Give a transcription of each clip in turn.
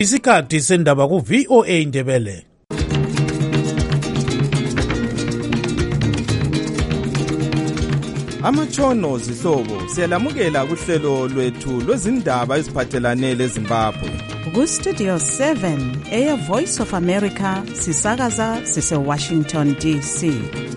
Isikhathi sendaba ku VOA Indebele. Amatshono zihlobo siyalamukela kuhlelo lwethu lwezindaba eziphathelane leZimbabwe. Ku Studio 7 eya Voice of America sisakaza sise Washington DC.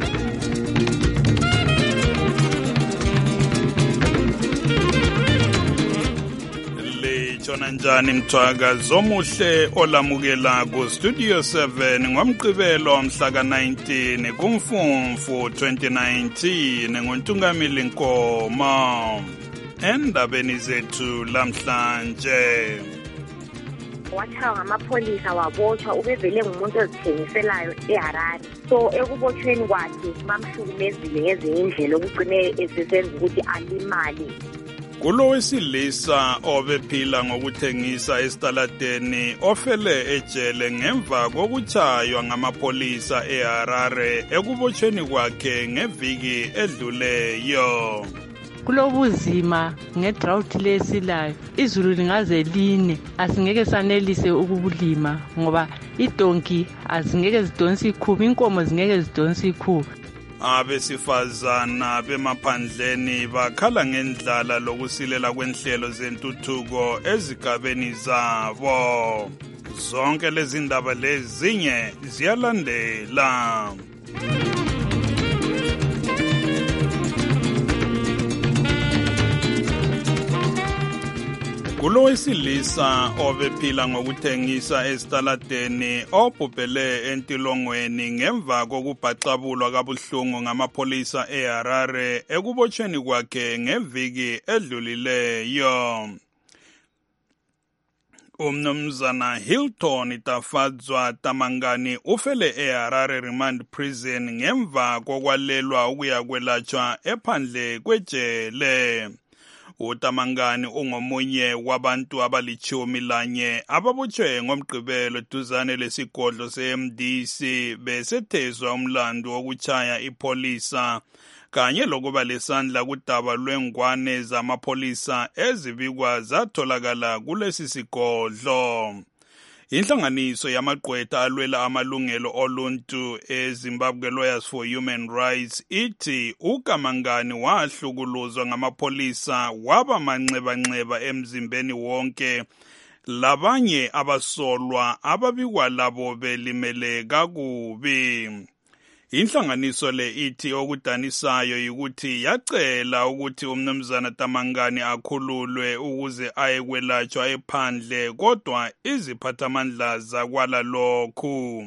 Lechona njani mthwaka zomuhle olamukela ku Studio 7 ngomgqibelo mhla ka-19 kuMfumfu 2019 ngoNtungamili Nkomo. Endabeni zethu lamhlanje, watshaywa ngamapholisa wabotshwa ubevele ngumuntu ozithengiselayo eHarare. So ekubotshweni kwakhe bamhlukumezile ngezinye indlela okugcine esesenza ukuthi alimale. kulo wesilisa obephila ngokuthengisa esitaladeni ofele ejele ngemva kokutshaywa ngamapholisa eHarare ekubotshweni kwakhe ngeviki edluleyo. Kulobuzima ngedrought lesilayo, izulu lingaze line, asingeke sanelise ukubulima ngoba idonki azingeke zidonse ikhubu, inkomo zingeke zidonse ikhubu. Abesifazana bemaphandleni bakhala ngendlala lokusilela kwenhlelo zentuthuko ezigabeni zabo. Zonke lezi ndaba lezinye ziyalandela. Kulo wesilisa obephila ngokuthengisa esitaladeni obhubhele entilongweni ngemva kokubhaqabulwa kabuhlungu ngamapholisa eHarare ekubotshweni kwakhe ngeviki edlulileyo. Umnumzana Hilton Tafadzwa Tamangani ufele eHarare Remand Prison ngemva kokwalelwa ukuya kwelatshwa ephandle kwejele. UTamangani ungomunye wabantu abali-11 ababotshwe ngomgqibelo duzane lesigodlo se-MDC besethezwa umlandu wokutshaya ipholisa kanye lokuba lesandla kudaba lwengwane zamapholisa ezibikwa zatholakala kulesi sigodlo. Inhlanganiso yamagqwetha alwela amalungelo oluntu eZimbabwe Lawyers for Human Rights ithi uKamangani wahlukuluzwa ngamapholisa waba manxeba-nxeba emzimbeni wonke, labanye abasolwa ababikwa labo belimele kakubi. Inhlanganiso le ithi okudanisayo yikuthi yacela ukuthi umnumzana Tamangani akhululwe ukuze ayekwelatshwa ephandle, kodwa iziphathamandla zakwala lokhu.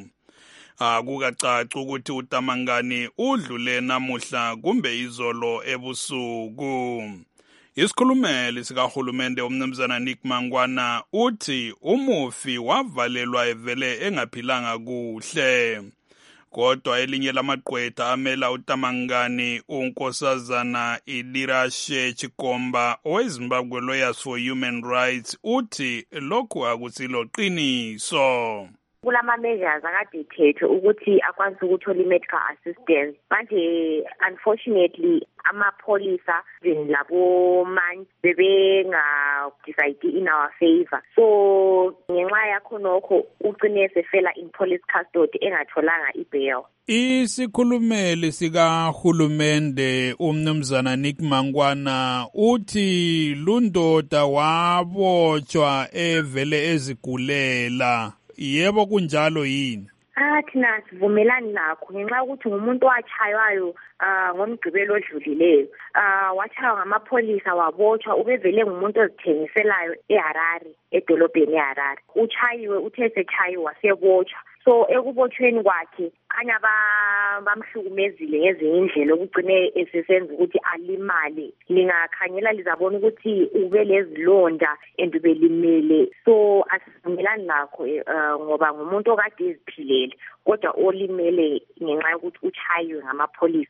Akukacaci ukuthi uTamangani udlule namuhla kumbe izolo ebusuku. Isikhulumeli sikahulumende umnumzana Nick Mangwana uthi umufi wavalelwa evele engaphilanga kuhle. Kodwa elinye lamagqwetha amela uTamangani unkosazana Idirashe Chikomba oweZimbabwe Lawyers for Human Rights uthi lokhu akusilo qiniso. Kulama measures akade ethethwe ukuthi akwazi ukuthola medical assistance. Manje unfortunately amapholisa labo manje bebenga decide in our favor. So ngenxa yakho nokho ugcine sefela in police custody engatholanga ibail. Isikhulumeli sikahulumende umnumzana Nick Mangwana uthi lundoda wabotshwa evele ezigulela. Yebo kunjalo yini? Thina sivumelani nakho ngenxa ukuthi ngumuntu owatshaywayo ngomgqibelo odlulileyo. Watshaywa ngamapholisa wabotshwa ubevele ngumuntu ozithengiselayo eHarare, edolobheni eHarare. Uchayiwe, uthe sechayiwe wasebotshwa. So ekubotshweni kwakhe kanya bamhlukumezile ngezinye indlela okugcine esesenza ukuthi alimale. Lingakhangela lizabona ukuthi ube lezilonda and ubelimele. So asivumelani nakho ngoba ngumuntu okade eziphilele kodwa olimele ngenxa yokuthi uchayiwe ngamapholisa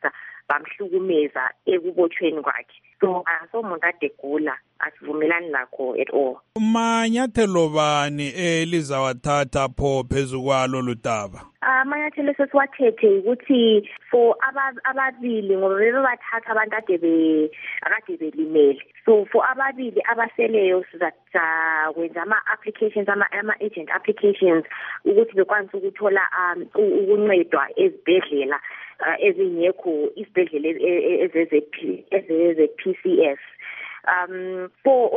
bamhlukumeza ekubotshweni kwakhe. So asomuntu ade gula, asivumelani lakho at all. Manyathelo bani elizawathatha pho phezu kwalo ludaba? Amanyathelo sesiwathethe ukuthi for ababili ngoba bebathatha abantu akade belimele. So for ababili abaseleyo sizakwenza ama-applications, ama-agent applications ukuthi bekwanise ukuthola ukuncedwa ezibhedlela ezingekho isibhedlela ezeze-PCS. For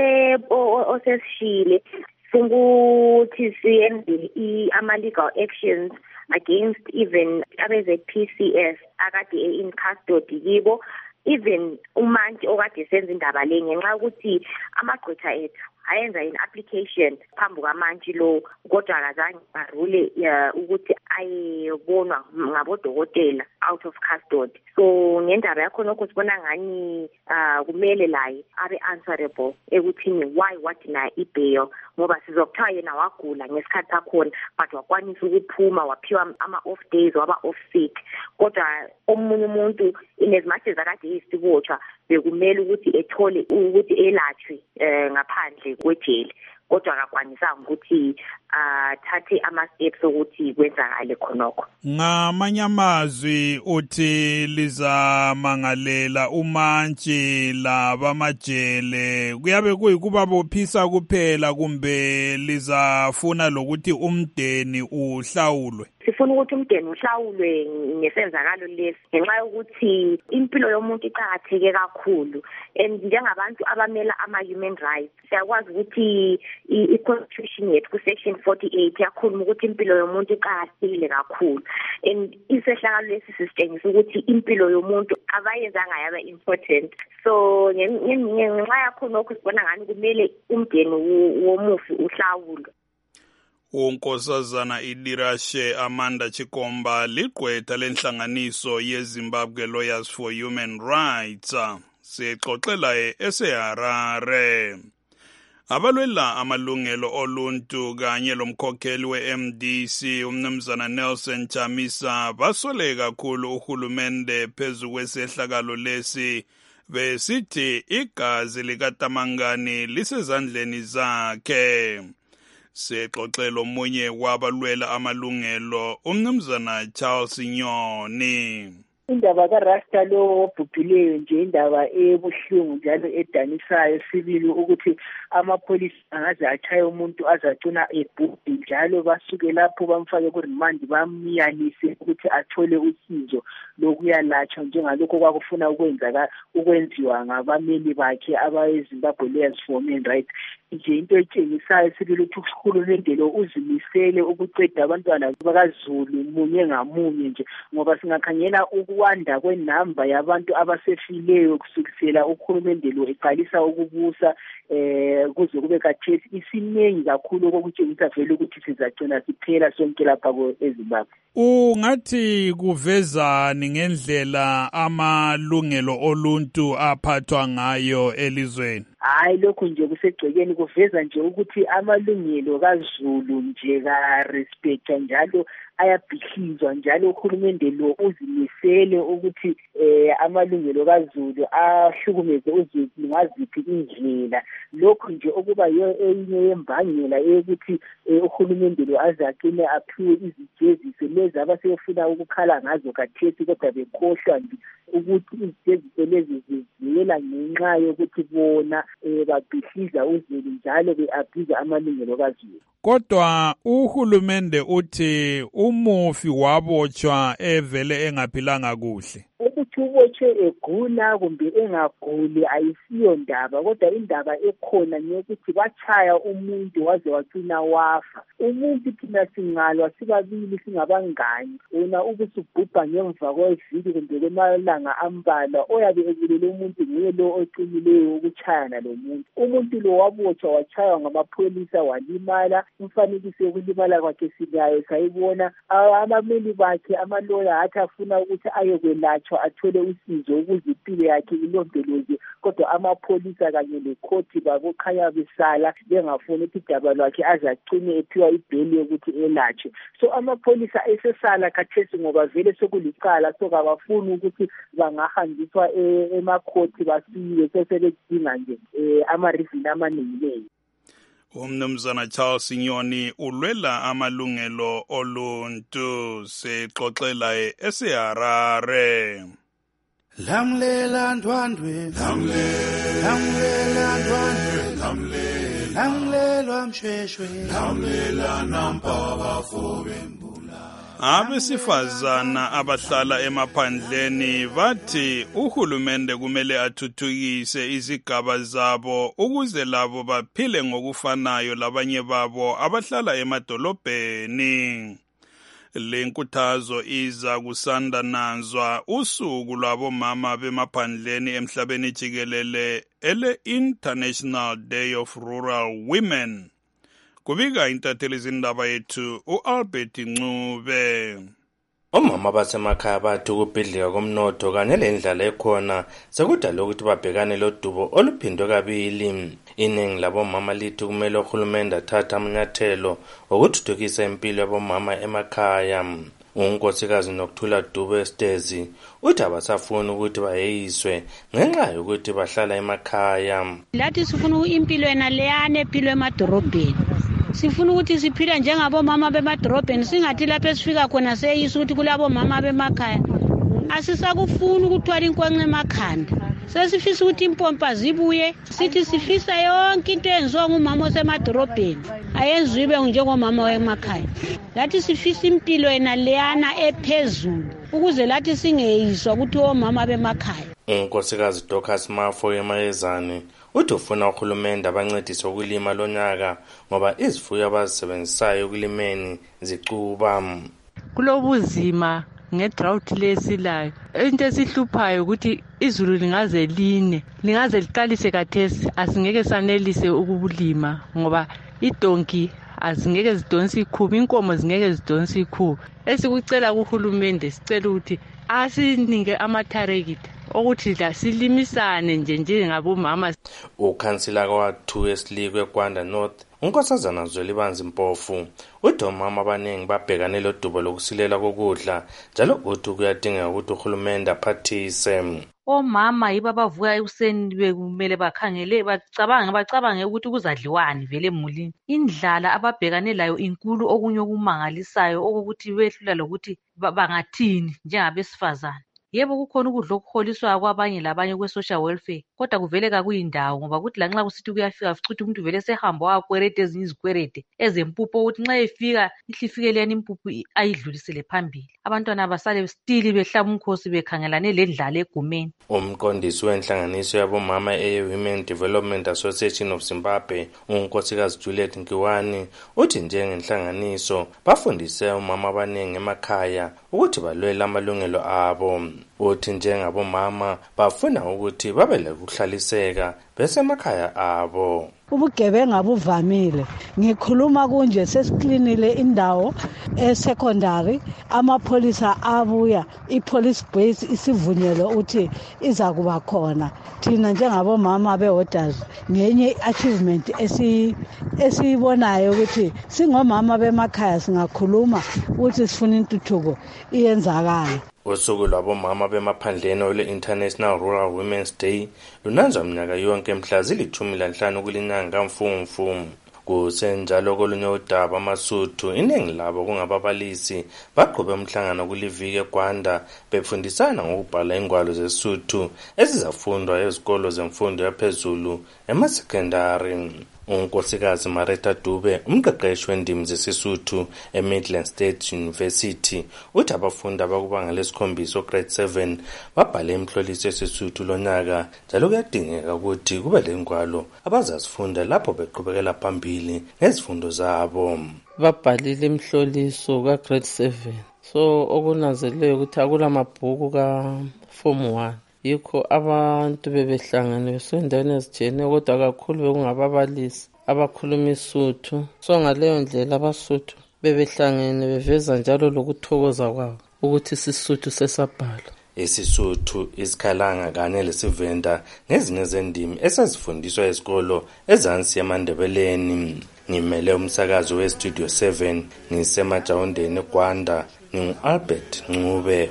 osesishile ukuthi siyenze ama-legal actions against even abeze-PCS akade in custody kibo, even umanti okade senza indaba le ngenxa yokuthi amagqwetha ethu ayenza in-application phambi kwamantshi lo, kodwa akazange barule ukuthi ayebonwa ngabodokotela out of custody. So ngendaba yakho nokho sibona ngani kumele laye abe answerable ekuthini why wadina i-bail, ngoba sizokuthiwa yena wagula ngesikhathi sakhona but wakwanisa ukuphuma waphiwa ama-off days waba off sick, kodwa omunye umuntu in as much as akade yisibotshwa bekumele ukuthi ethole ukuthi elatshwe ngaphandle kwejele, kodwa akakwanisanga ukuthi athathe ama-steps ukuthi kwenzakale khonokho. Ngamanye amazwi uthi lizamangalela umantshi labamajele, kuyabe kuyikuba bophisa kuphela kumbe lizafuna lokuthi umndeni uhlawulwe? Sifuna ukuthi umndeni uhlawulwe ngesenzakalo lesi ngenxa yokuthi impilo yomuntu iqakatheke kakhulu, and njengabantu abamela ama-human rights siyakwazi ukuthi i-constitution yethu ku-section 48 yakhuluma ukuthi impilo yomuntu iqakathekile kakhulu, and isehlakalo lesi sisitshengisa ukuthi impilo yomuntu abayenzanga yaba important. So ngenxa yakho nokho sibona ngani kumele umndeni womufi uhlawulwe. Unkosazana Idirashe Amanda Chikomba ligqwetha lenhlanganiso yeZimbabwe Lawyers for Human Rights sixoxela eseHarare. Abalwela amalungelo oluntu kanye lomkhokheli we-MDC umnumzana Nelson Chamisa basole kakhulu uhulumende phezu kwesehlakalo lesi besithi igazi likaTamangani lisezandleni zakhe. Sexoxela omunye wabalwela amalungelo umnumzana Charles Nyoni. Indaba kaRasta lo obhubhileyo nje indaba ebuhlungu njalo edanisayo sibili ukuthi amapholisa angaze achaye umuntu azacuna ebhubhi njalo basuke lapho bamfake ku-remand bamyanise ukuthi athole usizo lokuyalatshwa njengalokho kwakufuna ukwenziwa ngabameli bakhe abayeZimbabwe Lawyers for Human Rights. Nje into etshengisayo sibili ukuthi uhulumende lo uzimisele ukuqeda abantwana bakaZulu munye ngamunye nje, ngoba singakhangela ukwanda kwenamba yabantu abasefileyo kusukisela uhulumende lo eqalisa ukubusa kuze kube khathesi isiningi kakhulu okutshengisa vele ukuthi sizacina siphela sonke lapha eZimbabwe. Ungathi kuvezani ngendlela amalungelo oluntu aphathwa ngayo elizweni? Hayi, lokho nje kusegcekeni kuveza nje ukuthi amalungelo kaZulu nje ka-respectwa njalo ayabhihizwa njalo uhulumende lo uzimisele ukuthi amalungelo kaZulu ahlukumeze uZulu ngaziphi indlela. Lokho nje okuba enye yembangela yokuthi uhulumende lo azaqine aphiwe izijeziso lezi abasefuna ukukhala ngazo khathesi, kodwa bekhohlwa ukuthi izijeziso lezi zivela ngenxa yokuthi bona babhihliza uZulu njalo be-abuse amalungelo kaZulu. Kodwa uhulumende uthi umufi wabotshwa evele engaphilanga kuhle. Ukuthi ubotshwe egula kumbe engaguli ayisiyo ndaba, kodwa indaba ekhona nyokuthi bachaya umuntu waze wacina wafa. Umuntu thina singalwa sibabili singabangani, wena ubusubhubha ngemva kweviki kumbe kwemalanga ambalwa, oyabe ebulele umuntu nguye lo oqinileyo ukuchayana lo muntu. Umuntu lo wabotshwa wachaywa ngamapholisa walimala. Umfanekiso yokulimala kwakhe silayo sayibona. Abameli bakhe amaloya athi afuna ukuthi ayokwelatshwa wabotshwa athole usizo ukuze impilo yakhe ilondolozwe, kodwa amapholisa kanye lekhoti babokhanya besala bengafuni ukuthi idaba lwakhe aze agcine ephiwa ibheli yokuthi elatshwe. So amapholisa esesala khathesi ngoba vele sekulicala, so kabafuni ukuthi bangahanjiswa emakhoti basiwe, sesebedinga nje ama-reason amaningi. Umnumzana Charles Nyoni ulwela amalungelo oluntu, sixoxela eseharare. Lamlela ndwandwe, lamlela ndwandwe, lamlela mshweshwe, lamlela nampaba fobembu. Abesifazana abahlala emaphandleni bathi uhulumende kumele athuthukise izigaba zabo ukuze labo baphile ngokufanayo labanye babo abahlala emadolobheni. Le nkuthazo iza kusanda nanzwa usuku lwabomama bemaphandleni emhlabeni jikelele ele-International Day of Rural Women. Kubika intatheli zindaba yethu uAlbert Ncube. Omama basemakhaya bathi ukubhidlika komnotho kanye lendlala ekhona sekudala ukuthi babhekane lodubo oluphindwe kabili. Iningi labomama lithi kumele uhulumende athathe amanyathelo okuthuthukisa impilo yabomama emakhaya. Unkosikazi Nokuthula Dube Estezi uthi abasafuni ukuthi bayeyiswe ngenxa yokuthi bahlala emakhaya. Lathi sifuna impilo yena leyane empilo emadorobheni. Sifuna ukuthi siphile njengabomama bemadorobheni, singathi lapho esifika khona seyisa ukuthi kulabo mama bemakhaya. Asisakufuna ukuthwala inkonxa emakhanda. Sesifisa ukuthi impompa zibuye, sithi sifisa yonke into enziwa ngumama osemadorobheni ayenziwe njengomama wemakhaya. Lathi sifisa impilo yena leyana ephezulu ukuze lathi singeyiswa ukuthi omama bemakhaya. Unkosikazi Dorcas Mafo eMayezane uthi ufuna uhulumende abancedise ukulima lonyaka ngoba izifuyo abazisebenzisayo ukulimeni zicuba. Kulobuzima ngedrought lesilayo. Into esihluphayo ukuthi izulu lingaze line, lingaze liqalise kathesi, asingeke sanelise ukubulima ngoba idonki azingeke zidonse ikhubu, inkomo zingeke zidonse ikhubu. Esikucela kuhulumende sicela ukuthi asinike amatharekita ukuthi la silimisane njengabomama. Ukhansila kwa-2 esilikwe Kwanda North unkosazana Zwelibanzi Mpofu uthi omama abaningi babhekane lodubo lokusilela kokudla, njalo uthi kuyadingeka ukuthi uhulumende aphathise. Omama yibo abavuka ekuseni bekumele bakhangele bacabange ukuthi kuzadliwani vele emulini. Indlala ababhekane layo inkulu, okunye okumangalisayo okokuthi behlula lokuthi bangathini njengabesifazana. Yebo kukhona ukudla okuholiswayo kwabanye labanye kwe-social welfare, kodwa kuvele kakuyindawo ngoba kuthi lanxa kusithi kuyafika fica ukuthi umuntu vele sehamba wakwerete ezinye izikwerete ezempupho ukuthi nxa efika ihlifike leyani impuphu ayidlulisele phambili. Abantwana basale stili behlaba umkhosi bekhangelane lendlala egumeni. Umqondisi wenhlanganiso yabomama Women Development Association of Zimbabwe unkosikazi Juliet Nkiwani uthi njengenhlanganiso bafundise omama abaningi emakhaya ukuthi balwele amalungelo abo. Uthi njengabomama bafuna ukuthi babe lokuhlaliseka besemakhaya abo. Ubugebenga buvamile. Ngikhuluma kunje sesiklinile indawo secondary, amapholisa abuya, ipolice base isivunyelo uthi iza kuba khona. Thina njengabomama beorders ngenye achievement esibonayo ukuthi singomama bemakhaya singakhuluma ukuthi sifuna intuthuko iyenzakala. Usuku lwabomama bemaphandleni ole-International Rural Women's Day lunanzwa mnyaka yonke mhla zili-15 kulinyanga Mfumfu. Kusenjalo kolunye udaba amasuthu iningi labo kungababalisi baqhube umhlangano kuliviki eGwanda befundisana ngokubhala ingwalo zesuthu ezizafundwa ezikolo zemfundo yaphezulu emasekendari. Unkosikazi Marita Dube umqeqeshi wendimi zesisuthu eMidland State University uthi abafundi abakubanga lesikhombisa grade 7 babhale imhloliso yesisuthu lonyaka, njalo kuyadingeka ukuthi kube lengwalo abazazifunda lapho beqhubekela phambili ngezifundo zabo. Babhalile imhloliso ka grade 7, so okunanzeleyo ukuthi akula mabhuku ka form 1. Yikho abantu bebehlangene besendaweni ezitshiyeneyo, kodwa kakhulu bekungababalisi abakhuluma isuthu. So ngaleyo ndlela abasuthu bebehlangene beveza njalo lokuthokoza kwabo ukuthi isisuthu sesabhalwa. isiSuthu, isikhalanga kanye lesivenda nezinye zendimi esazifundiswa esikolo ezansi eMandebeleni. Ngimele umsakazo weStudio 7 ngisemajawundeni eGwanda, ngingu-Albert Ncube.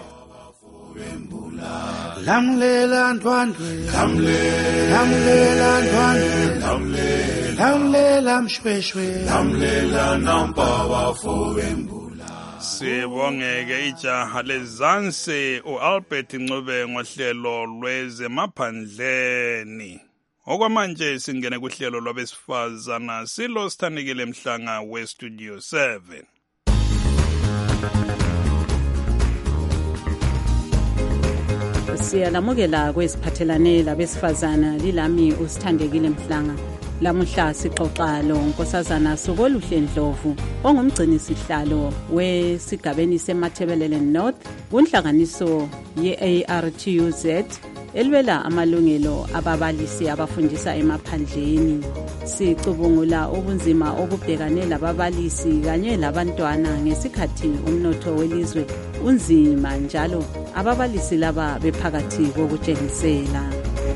Lamlela ndwandwe, lamlela ndwandwe, lamlela mshweshwe, lamlela nampa bafowembula. Sibongeke ijaha lezansi uAlbert Ncube ngohlelo lwezemaphandleni. Okwamanje singene kuhlelo lwabesifazana silo Sithandekile Mhlanga weStudio 7. Siyalamukela kwesiphathelane labesifazana lilami uSithandekile Mhlanga. Lamuhla sixoxa lo Nkosazana Sokoluhle Ndlovu ongumgcini sihlalo wesigabeni seMathebelele North kunhlanganiso ye-ARTUZ elwela amalungelo ababalisi abafundisa emaphandleni. Sicubungula ubunzima obubhekane lababalisi kanye labantwana ngesikhathi umnotho welizwe unzima njalo ababalisi laba bephakathi kokutshengisela.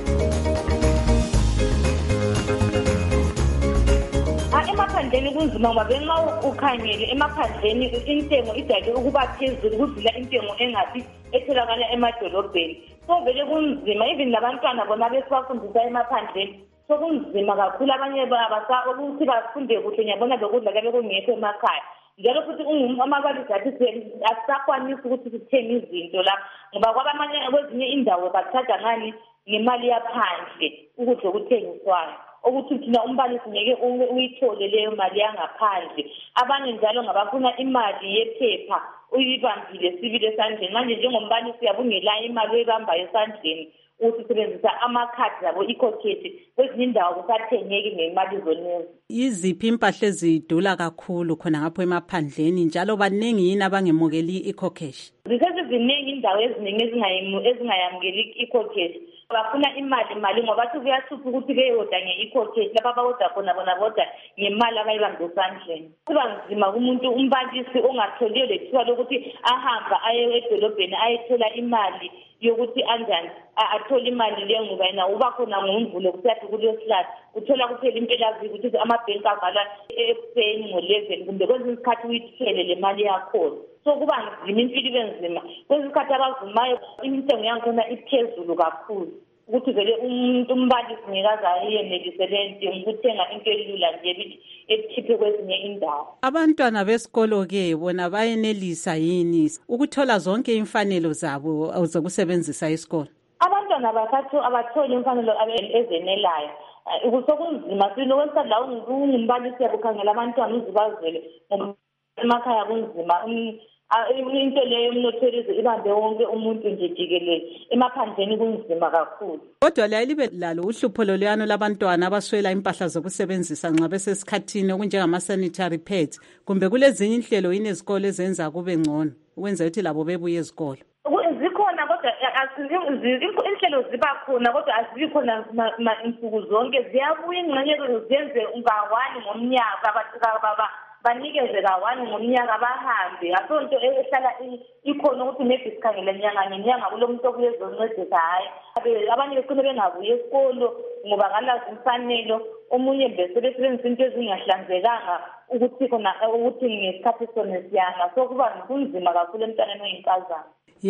Emaphandleni kunzima ngoba benxa ukhangele emaphandleni intengo idake ukuba phezulu kudlula intengo engathi etholakala emadolobheni. So vele kunzima even labantwana bona besifundisa emaphandleni. So kunzima kakhulu abanye ukuthi bafunde kuhle ngiyabona bekudla ke bekungekho emakhaya. Njalo futhi amabalisi athi asisakwanisi ukuthi sithenge izinto la ngoba kwabamanye kwezinye indawo bathatha ngani ngemali yaphandle ukudla okuthengiswayo. Ukuthi thina umbalisi ngeke uyithole leyo mali yangaphandle. Abanye njalo ngabafuna imali yephepha uyibambile sibile esandleni. Manje njengombalisi uyabungela imali oyibamba esandleni usebenzisa amakhadi labo ecocash kwezinye indawo kusathengeki ngemali zonezi. Iziphi impahla ezidula kakhulu khona ngapho emaphandleni njalo baningi yini abangemukeli ecocash? Because ziningi indawo eziningi ezingayamukeli ecocash. Bafuna imali ngoba bathi kuyahlupha ukuthi beyoda nge-ecocash lapha bawoda khona bona boda ngemali abayibambe esandleni. Kuba nzima kumuntu umbalisi ongatholiyo lethuba lokuthi ahamba aye edolobheni ayethola imali yokuthi anjani athola imali leyo ngoba yena uba khona ngoMvulo kusathi kulesihlahla uthola kuphela impelaviki ukuthi amabhenki avala ekuseni ngo-11 kumbe kwezinye isikhathi uyithele le mali yakhona. So kuba nzima impilo ibe nzima. Kwezinye isikhathi abavumayo intengo yankhona iphezulu kakhulu ukuthi vele umuntu umbalisi ngekaze ayenelise ukuthenga into elula nje ekhiphe kwezinye indawo. Abantwana besikolo-ke bona bayenelisa yini ukuthola zonke imfanelo zabo zokusebenzisa isikolo? Abantwana abatholi imfanelo ezenelayo. Kusokunzima silokwenza la ungumbalisi yabukhangela abantwana uzibazele ngoba emakhaya kunzima. Into leyo umnothelize ibambe wonke umuntu nje jikelele. Emaphandleni kunzima kakhulu. Kodwa libe lalo uhlupho loluyano labantwana abaswela impahla zokusebenzisa nxa besesikhathini okunjengama-sanitary pads kumbe kulezinye inhlelo yini ezikolo ezenza kube ngcono ukwenza ukuthi labo bebuye ezikolo? Zikhona kodwa inhlelo ziba khona kodwa azibi khona insuku zonke. Ziyabuya ingxenye zenze nga-1 ngomnyaka banikeze ka-1 ngomnyaka bahambe. Asonto ehlala ikhona ukuthi maybe sikhangele nyanga nenyanga kulomuntu okuyezoncedisa hayi. Abanye becine bengabuye esikolo ngoba ngalazi imfanelo. Omunye besebenzisa into ezingahlanzekanga ukuthi ngesikhathi sona siyanga. So kuba kunzima kakhulu emntwaneni oyinkazana.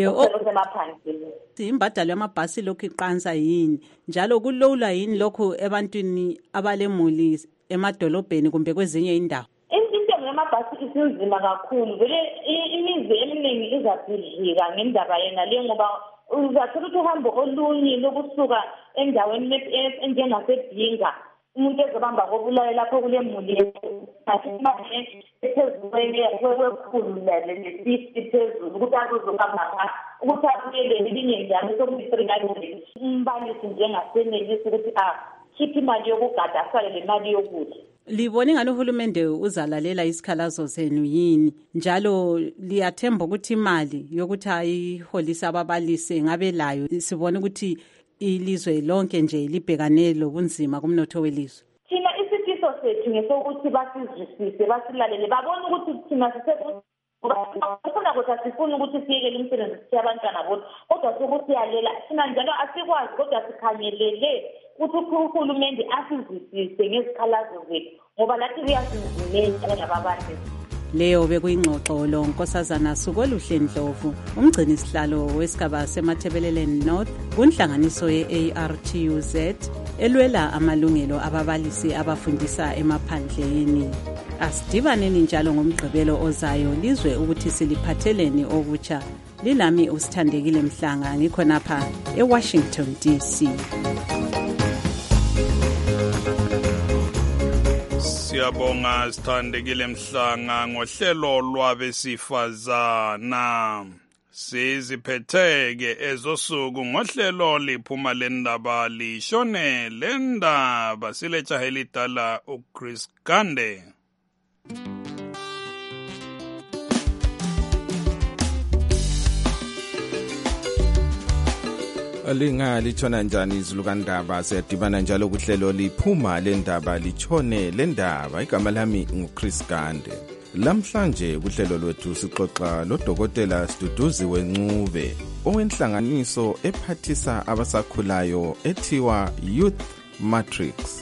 Imbadalo yamabhasi lokhu iqansa yini njalo kulula yini lokhu ebantwini abalemuli emadolobheni kumbe kwezinye indawo? Intengo yamabhasi isinzima kakhulu vele imizi eminingi izabhidlika ngendaba yena le ngoba uzathola ukuthi uhambo olunye lokusuka endaweni enjengasebhinga umuntu ezobamba kobulayo lapho kule muli phezulu kwekhulu le-50 phezulu ukuthi azozohamba ukuthi abuyele elinye njalo sokuyi-300. Umbalisi njengasenelisi ukuthi khiphe imali yokugada asale le mali yokudla. Libone ngani uhulumende uzalalela isikhalazo zenu yini njalo liyathemba ukuthi imali yokuthi ayiholisa ababalisi ngabe layo sibone ukuthi ilizwe lonke nje libhekane lobunzima kumnotho welizwe? Thina isifiso sethu ngesokuthi basizwisise basilalele babone ukuthi thina Ufuna ukuthi asifuni ukuthi siyekele umsebenzi sithi abantwana bodwa kodwa sokusiyalela thina njalo asikwazi kodwa sikhangelele ukuthi uhulumende asizwisise ngezikhalazo zethu ngoba lathi kuyasizimela nababantu. Leyo bekuyingxoxo lo Nkosazana Sukoluhle Ndlovu, umgcini sihlalo wesigaba seMathebeleleni North kunhlanganiso ye-ARTUZ elwela amalungelo ababalisi abafundisa emaphandleni. Asidibaneni njalo ngomgqibelo ozayo lizwe ukuthi siliphatheleni okutsha. Lilami uSithandekile Mhlanga ngikhonapha eWashington DC. Siyabonga Sithandekile Mhlanga ngohlelo lwabesifazana. Siziphetheke ezosuku ngohlelo liphuma lendaba lishone lendaba silejaha elidala uChris Gande. Linga litshona njani izulu kandaba siyadibana njalo kuhlelo liphuma lendaba litshone lendaba. Igama lami nguChris Gande. Lamhlanje kuhlelo lwethu sixoxa loDokotela Siduduziwe Ncube owenhlanganiso ephathisa abasakhulayo ethiwa Youth Matrix.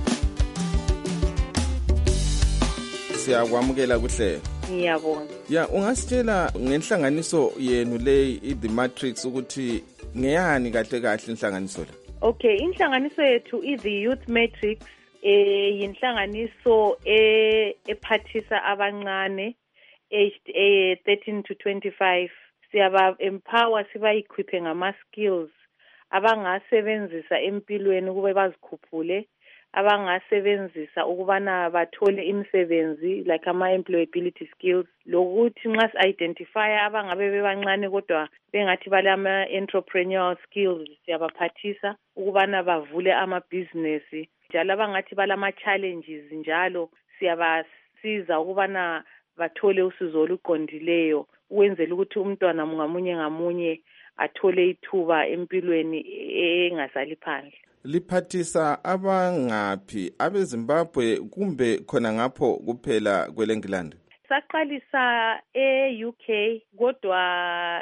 Siyakwamukela kuhlelo. Ngiyabonga. Ya, ungasitshela ngenhlanganiso yenu le The Matrix ukuthi ngeyani kahle kahle inhlanganiso la? Okay, inhlanganiso yethu The Youth Matrix yinhlanganiso ephathisa abancane aged 13 to 25. Siyaba empower siba equipe ngama skills abangasebenzisa empilweni kube bazikhuphule, abangasebenzisa ukubana bathole imisebenzi like ama employability skills, lokuthi nxa si-identify abangabe bebancane kodwa bengathi balama entrepreneurial skills siyabaphathisa ukubana bavule amabhizinesi, njalo abangathi balama challenges njalo siyabasiza ukubana bathole usizo oluqondileyo ukwenzela ukuthi umntwana ngamunye athole ithuba empilweni engasali phandle. Liphathisa abangaphi, abeZimbabwe kumbe khona ngapho kuphela kweleNgilandi? Saqalisa e-UK kodwa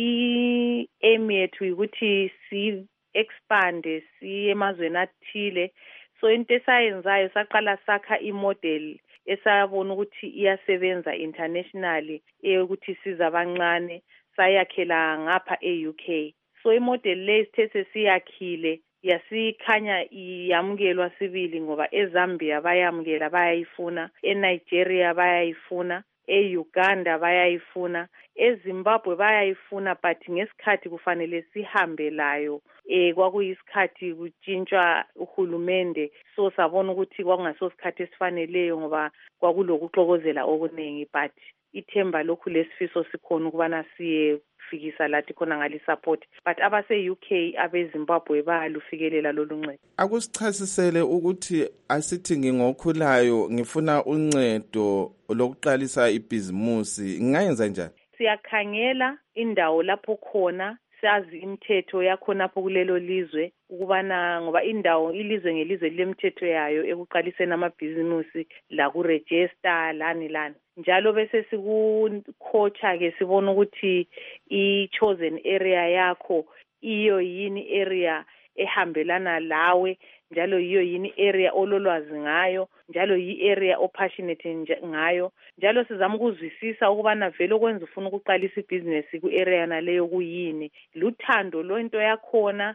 i-aim yethu ukuthi si-expande siye emazweni athile. So into esayenzayo saqala sakha i-model esabona ukuthi iyasebenza internationally ukuthi siza abancane sayakhela ngapha e-UK. So i-model le sithe siyakhile yasikhanya iyamukelwa sibili ngoba eZambia bayamukela bayayifuna, eNigeria bayayifuna, eUganda bayayifuna, eZimbabwe bayayifuna, but ngesikhathi kufanele sihambe layo kwakuyisikhathi kutshintshwa uhulumende, so sabona ukuthi kwakungaso sikhathi esifaneleyo ngoba kwakulokuxokozela okuningi, but ithemba lokhu lesifiso sikhona ukubana siye fikisa lathi khona ngali support, but abase-UK abeZimbabwe bayalufikelela lolu ncedo. Akusichasisele ukuthi asithi ngingokhulayo ngifuna uncedo lokuqalisa ibhizimusi, ngingayenza njani? Siyakhangela indawo lapho khona, sazi imithetho yakhonapho kulelo lizwe ukubana ngoba ilizwe ngelizwe lilemithetho yayo ekuqaliseni amabhizimusi la kuregister lani. Njalo bese sikukhocha ke sibona ukuthi i-chosen area yakho iyo yini area ehambelana lawe, njalo yiyo yini area ololwazi ngayo, njalo yi-area opassionate ngayo, njalo sizama ukuzwisisa ukubana vele okwenza ufuna ukuqalisa ibhizinesi ku-area naleyo kuyini, luthando lwento yakhona,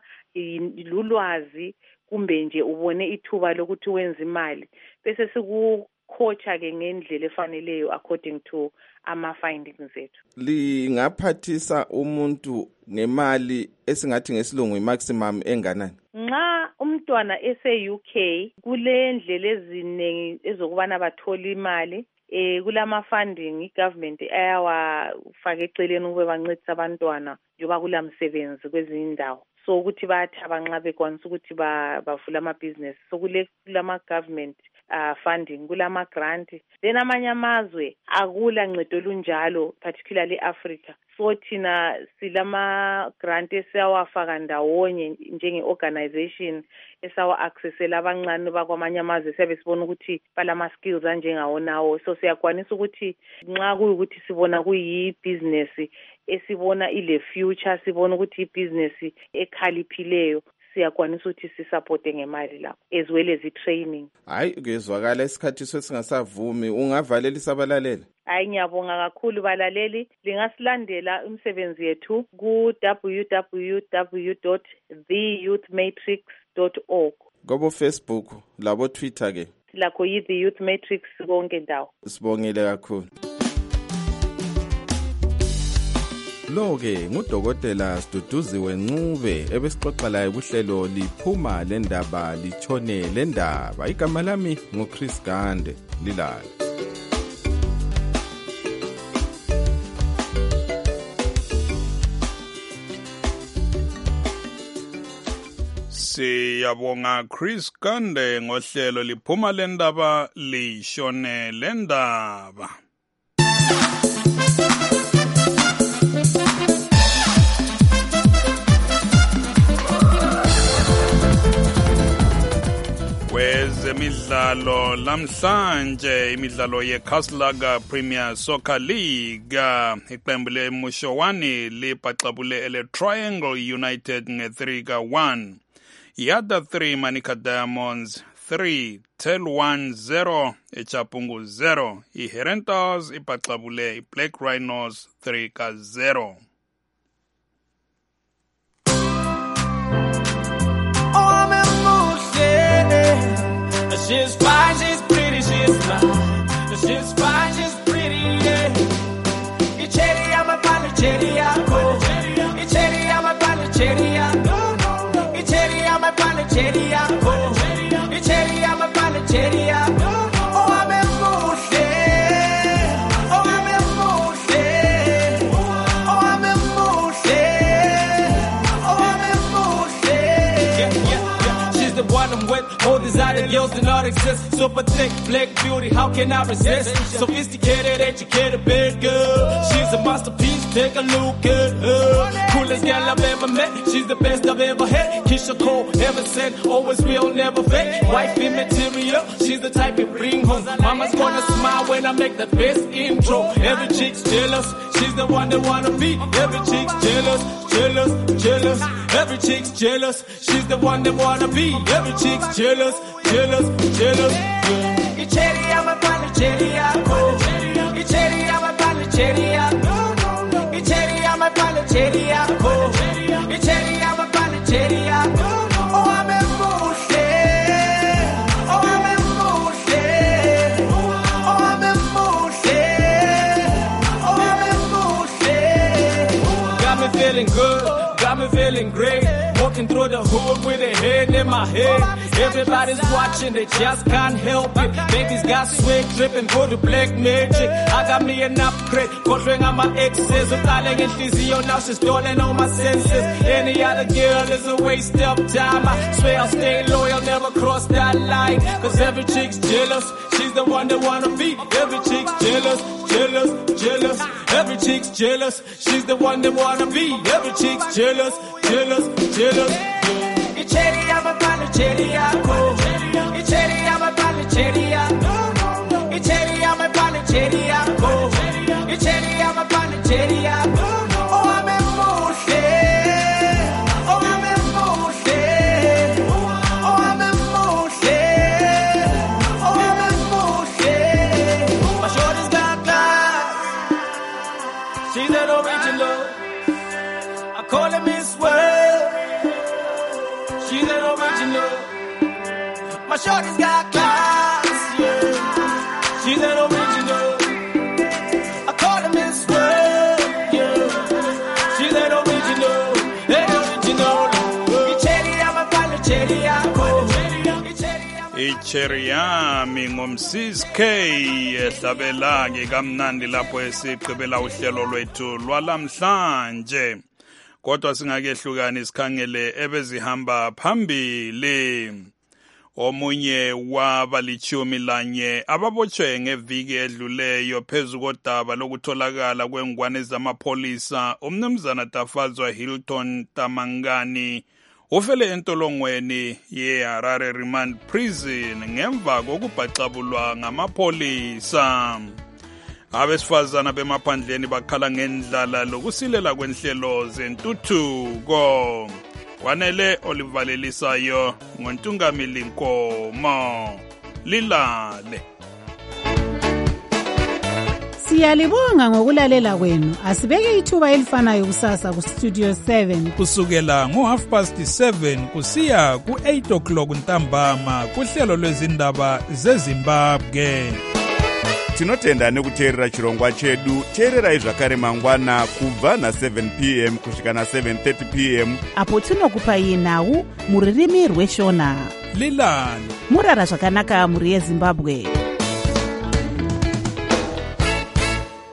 lulwazi kumbe nje ubone ithuba lokuthi wenze imali, bese sikukhocha ke ngendlela efaneleyo according to ama-findings ethu. Lingaphathisa umuntu ngemali esingathi ngesilungu i-maximum enganani? Nxa umntwana ese-UK kule ndlela eziningi ezokubana bathole imali, kulama-funding i-government ayawafaka eceleni ukube bancedise abantwana njengoba kulamsebenzi kwezinye indawo, so ukuthi bayathaba nxa bekwanisa ukuthi bavule amabhizinesi. So kulama-government funding, kulama grant. Then amanye amazwe akula ncedo lunjalo, particularly Africa. So thina silama grant esiyawafaka ndawonye njenge-organization esawa accessela abancane bakwamanye amazwe siyabe sibona ukuthi balama skills anjengawo nawo. So siyakwanisa ukuthi nxa kuyukuthi sibona kuyi-business esibona ile future, sibona ukuthi i-business ekhaliphileyo, siyakwanisa ukuthi sisupporte ngemali lapho as well as i-training. Hayi kezwakala isikhathi sesingasavumi, ungavalela isabalaleli? Hayi ngiyabonga kakhulu balaleli, lingasilandela umsebenzi yethu ku www.theyouthmatrix.org. Gobo Facebook labo Twitter ke lakho yi-The Youth Matrix konke ndawo. Sibongile kakhulu. Lo-ke ngudokotela Siduduziwe Ncube ebesixoxa laye kuhlelo liphuma lendaba litshone lendaba. Igama lami nguChris Gande, lilala. Siyabonga Chris Gande ngohlelo liphuma lendaba lishone lendaba. Kwezemidlalo lamhlanje imidlalo yeKaslaga Premier Soccer League iqembu leMushowani libhaxabule eleTriangle United nge3-1. Yada 3 Manica Diamonds 3 Tel1 0 eChapungu 0. iHerentals ibhaxabule iBlack Rhinos 3-0. She's fine, she's pretty, she's fine. She's fine, she's pretty, yeah. Icheri, I'm a palicheri, Icheri, I'm a palicheri, Icheri, I'm a palicheri, Icheri, I'm a palicheri, oh, I'm a mooshe, oh, I'm a mooshe, oh, I'm a mooshe, oh, I'm a mooshe. Yeah. She's the one I'm with. All designer girls do not exist. Super thick, black beauty, how can I resist? Sophisticated, educated, bad girl. She's a masterpiece, take a look at her. Coolest girl I've ever met. She's the best I've ever had. Keisha Cole, ever said, always real, never fake. Wifey material, she's the type you bring home. Mama's gonna smile when I make that best intro. Every chick's jealous, she's the one they wanna be. Every chick's jealous, jealous, jealous. Every chick's jealous, she's the one they wanna be. Every chick's jealous, jealous, jealous. Icheri, I'm a palicheri, Icheri, I'm a palicheri, Icheri, I'm a palicheri, Icheri, I'm a palicheri, oh, I'm a mooshe, oh, I'm a mooshe, oh, I'm a mooshe, oh, I'm a mooshe. Got me feeling good, got me feeling great. Walking through the hood with a hand in my head. Everybody's watching, they just can't help it. Baby's got swag dripping, go to black magic. I got me an upgrade, controlling on my exes. I'm calling in physio, now she's stolen all my senses. Any other girl is a waste of time. I swear I'll stay loyal, never cross that line. Cause every chick's jealous, she's the one they wanna be. Every chick's jealous, jealous, jealous. Every chick's jealous, she's the one they wanna be. Every chick's jealous, jealous, jealous. Icheri, I'm a palicheri, Icheri, I'm a palicheri, Icheri, I'm a palicheri, Icheri, I'm a palicheri, oh, I'm a mooshe, oh, I'm a mooshe, oh, I'm a mooshe, oh, I'm a mooshe. My shorty's got class, she's an original, I call her Miss World. She's an original. My shorty's got class, yeah. She's an original. I call her Miss World, yeah. She's an original, an original. Icheri, I'm a palicheri, Icheri yami ngumsis K ehlabela ke kamnandi lapho esigqibela uhlelo lwethu lwalamhlanje. Kodwa singakehlukani sikhangele ebezihamba phambili. omunye wabalichumi lanye ababotshwe ngeviki edluleyo phezu kodaba lokutholakala kwengwane zamapholisa umnumzana Tafadzwa Hilton Tamangani ufele entolongweni ye-Harare Remand Prison ngemva kokubhaxabulwa ngamapholisa. Abesifazana bemaphandleni bakhala ngendlala lokusilela kwenhlelo zentuthuko. Kwanele olivalelisayo ngontungamili Nkomo. Lilale. Siyalibonga ngokulalela kwenu. Asibeke ithuba elifanayo kusasa ku Studio 7 kusukela ngo7:30 kusiya ku8 o'clock ntambama kuhlelo lwezindaba zeZimbabwe. Tinotenda nekuteerera chirongwa chedu. Teererai zvakare mangwana kubva na7 p.m. kusvika na7:30 p.m. apo tinokupai nhau muririmi rweshona. Lilale. Murara zvakanaka muri yeZimbabwe.